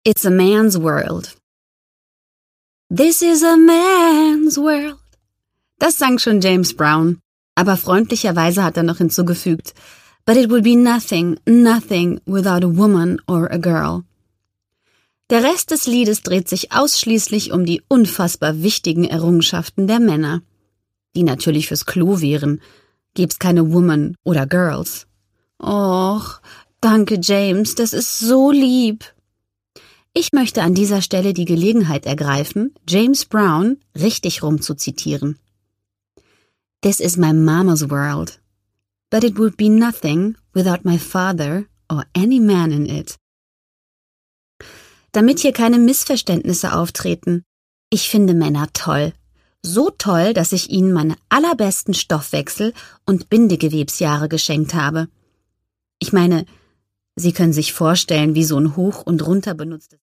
It's a man's world. This is a man's world. Das sang schon James Brown, aber freundlicherweise hat er noch hinzugefügt, but it would be nothing, nothing without a woman or a girl. Der Rest des Liedes dreht sich ausschließlich um die unfassbar wichtigen Errungenschaften der Männer, die natürlich fürs Klo wären, gäb's keine Woman oder Girls. Och, danke James, das ist so lieb. Ich möchte an dieser Stelle die Gelegenheit ergreifen, James Brown richtig rum zu zitieren. This is my mama's world, but it would be nothing without my father or any man in it. Damit hier keine Missverständnisse auftreten, ich finde Männer toll. So toll, dass ich ihnen meine allerbesten Stoffwechsel- und Bindegewebsjahre geschenkt habe. Ich meine, Sie können sich vorstellen, wie so ein hoch und runter benutztes